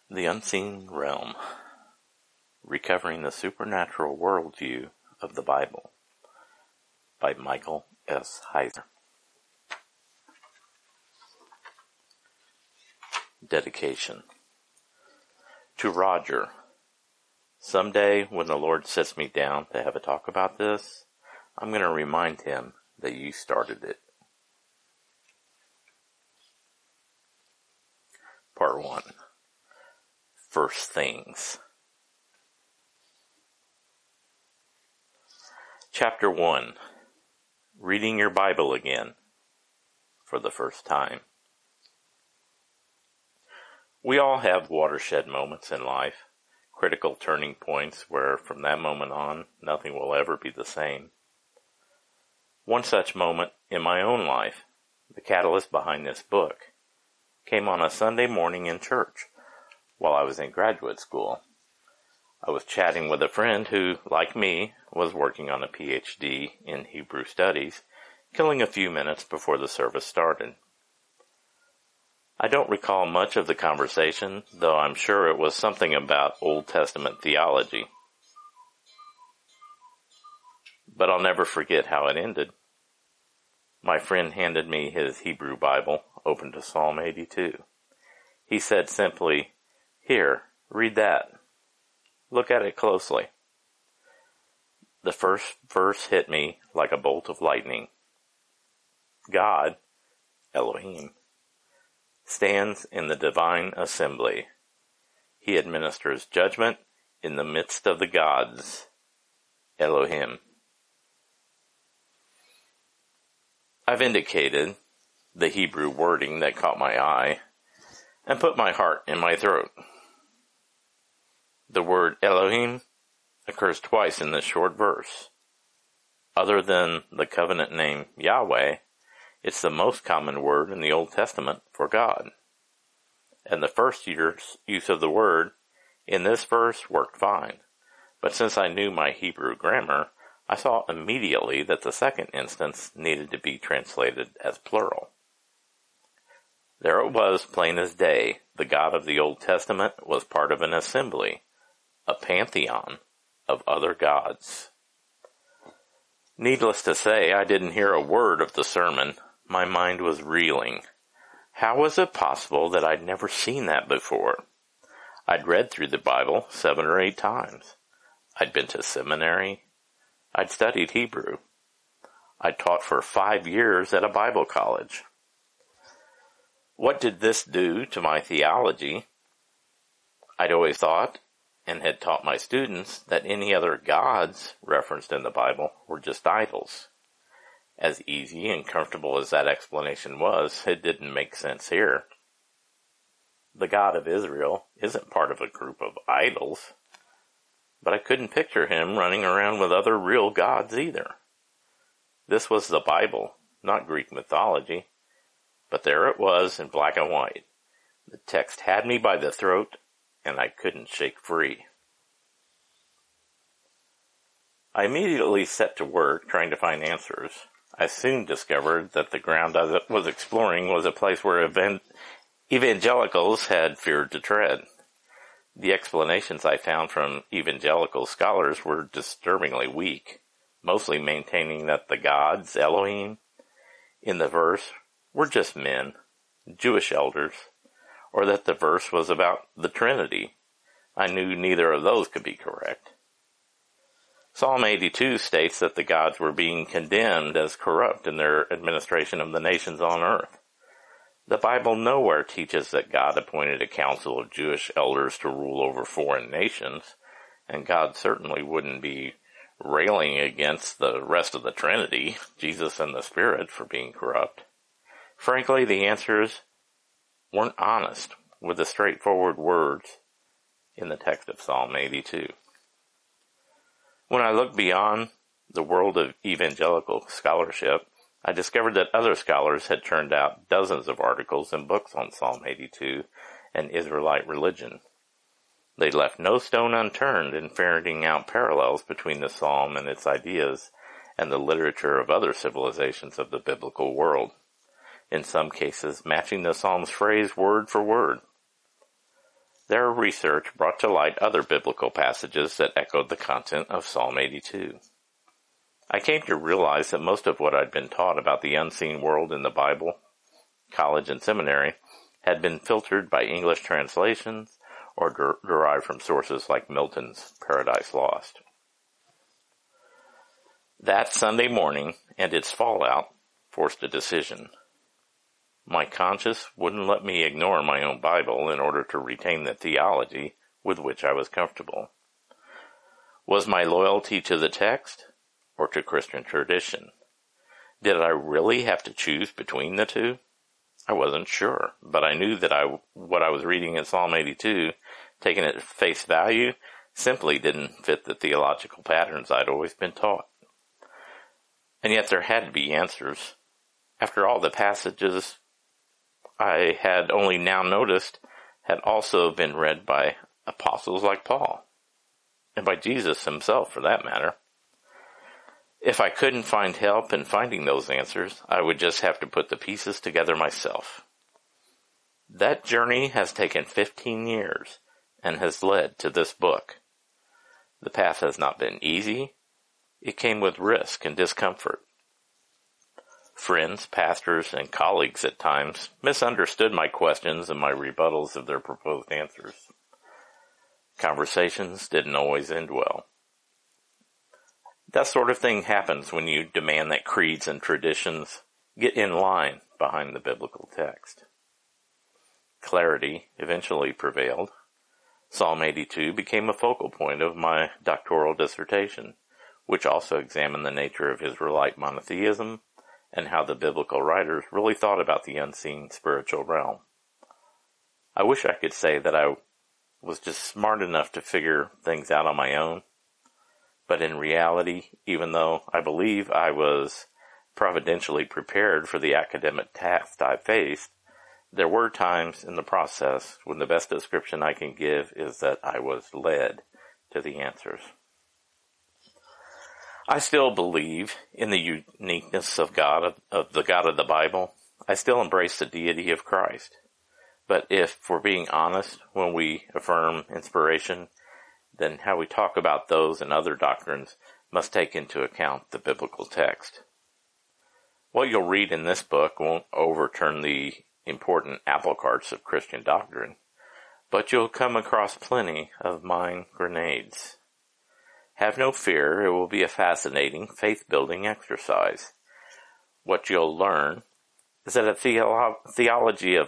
The Unseen Realm, Recovering the Supernatural Worldview of the Bible, by Michael S. Heiser. Dedication. To Roger. Someday when the Lord sits me down to have a talk about this, I'm going to remind him that you started it. Part 1. First Things. Chapter 1. Reading your Bible again for the first time. We all have watershed moments in life, critical turning points where from that moment on, nothing will ever be the same. One such moment in my own life, the catalyst behind this book, came on a Sunday morning in church while I was in graduate school. I was chatting with a friend who, like me, was working on a PhD in Hebrew studies, killing a few minutes before the service started. I don't recall much of the conversation, though I'm sure it was something about Old Testament theology. But I'll never forget how it ended. My friend handed me his Hebrew Bible, open to Psalm 82. He said simply, "Here, read that. Look at it closely." The first verse hit me like a bolt of lightning. God, Elohim, stands in the divine assembly. He administers judgment in the midst of the gods, Elohim. I've indicated the Hebrew wording that caught my eye and put my heart in my throat. The word Elohim occurs twice in this short verse. Other than the covenant name Yahweh, it's the most common word in the Old Testament for God. And the first use of the word in this verse worked fine. But since I knew my Hebrew grammar, I saw immediately that the second instance needed to be translated as plural. There it was, plain as day. The God of the Old Testament was part of an assembly, a pantheon of other gods. Needless to say, I didn't hear a word of the sermon. My mind was reeling. How was it possible that I'd never seen that before? I'd read through the Bible 7 or 8 times. I'd been to seminary. I'd studied Hebrew. I'd taught for 5 years at a Bible college. What did this do to my theology? I'd always thought, and had taught my students, that any other gods referenced in the Bible were just idols. As easy and comfortable as that explanation was, it didn't make sense here. The God of Israel isn't part of a group of idols, but I couldn't picture him running around with other real gods either. This was the Bible, not Greek mythology, but there it was in black and white. The text had me by the throat, and I couldn't shake free. I immediately set to work trying to find answers. I soon discovered that the ground I was exploring was a place where evangelicals had feared to tread. The explanations I found from evangelical scholars were disturbingly weak, mostly maintaining that the gods, Elohim, in the verse were just men, Jewish elders, or that the verse was about the Trinity. I knew neither of those could be correct. Psalm 82 states that the gods were being condemned as corrupt in their administration of the nations on earth. The Bible nowhere teaches that God appointed a council of Jewish elders to rule over foreign nations, and God certainly wouldn't be railing against the rest of the Trinity, Jesus and the Spirit, for being corrupt. Frankly, the answers weren't honest with the straightforward words in the text of Psalm 82. When I looked beyond the world of evangelical scholarship, I discovered that other scholars had turned out dozens of articles and books on Psalm 82 and Israelite religion. They left no stone unturned in ferreting out parallels between the psalm and its ideas and the literature of other civilizations of the biblical world, in some cases matching the psalm's phrase word for word. Their research brought to light other biblical passages that echoed the content of Psalm 82. I came to realize that most of what I'd been taught about the unseen world in the Bible, college and seminary, had been filtered by English translations or derived from sources like Milton's Paradise Lost. That Sunday morning and its fallout forced a decision. My conscience wouldn't let me ignore my own Bible in order to retain the theology with which I was comfortable. Was my loyalty to the text or to Christian tradition? Did I really have to choose between the two? I wasn't sure, but I knew that what I was reading in Psalm 82, taken at face value, simply didn't fit the theological patterns I'd always been taught. And yet there had to be answers. After all, the passages I had only now noticed had also been read by apostles like Paul, and by Jesus himself for that matter. If I couldn't find help in finding those answers, I would just have to put the pieces together myself. That journey has taken 15 years and has led to this book. The path has not been easy. It came with risk and discomfort. Friends, pastors, and colleagues at times misunderstood my questions and my rebuttals of their proposed answers. Conversations didn't always end well. That sort of thing happens when you demand that creeds and traditions get in line behind the biblical text. Clarity eventually prevailed. Psalm 82 became a focal point of my doctoral dissertation, which also examined the nature of Israelite monotheism and how the biblical writers really thought about the unseen spiritual realm. I wish I could say that I was just smart enough to figure things out on my own, but in reality, even though I believe I was providentially prepared for the academic task I faced, there were times in the process when the best description I can give is that I was led to the answers. I still believe in the uniqueness of God, of the God of the Bible. I still embrace the deity of Christ. But if we're being honest when we affirm inspiration, then how we talk about those and other doctrines must take into account the biblical text. What you'll read in this book won't overturn the important apple carts of Christian doctrine, but you'll come across plenty of mind grenades. Have no fear, it will be a fascinating, faith-building exercise. What you'll learn is that the theology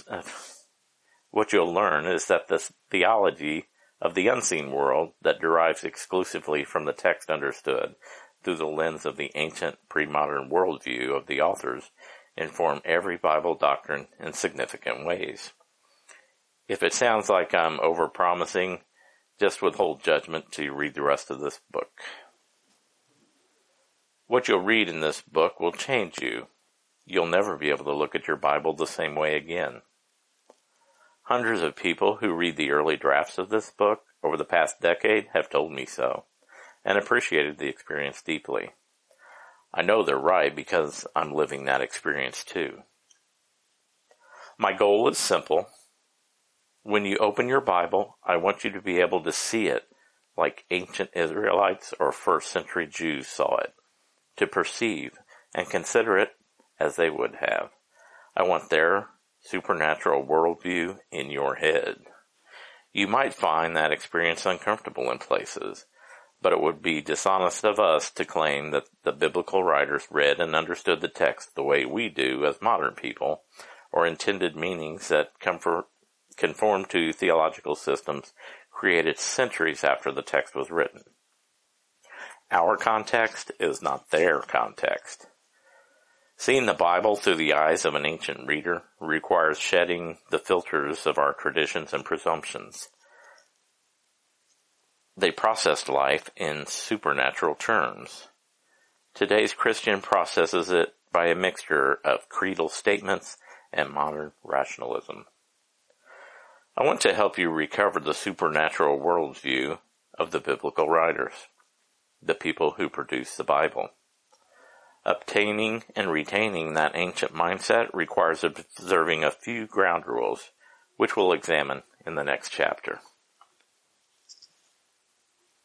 of the unseen world that derives exclusively from the text understood through the lens of the ancient pre-modern worldview of the authors inform every Bible doctrine in significant ways. If it sounds like I'm overpromising, just withhold judgment till you read the rest of this book. What you'll read in this book will change you. You'll never be able to look at your Bible the same way again. Hundreds of people who read the early drafts of this book over the past decade have told me so, and appreciated the experience deeply. I know they're right because I'm living that experience too. My goal is simple. When you open your Bible, I want you to be able to see it like ancient Israelites or first century Jews saw it, to perceive and consider it as they would have. I want their supernatural worldview in your head. You might find that experience uncomfortable in places, but it would be dishonest of us to claim that the biblical writers read and understood the text the way we do as modern people, or intended meanings that conform to theological systems created centuries after the text was written. Our context is not their context. Seeing the Bible through the eyes of an ancient reader requires shedding the filters of our traditions and presumptions. They processed life in supernatural terms. Today's Christian processes it by a mixture of creedal statements and modern rationalism. I want to help you recover the supernatural worldview of the biblical writers, the people who produced the Bible. Obtaining and retaining that ancient mindset requires observing a few ground rules, which we'll examine in the next chapter.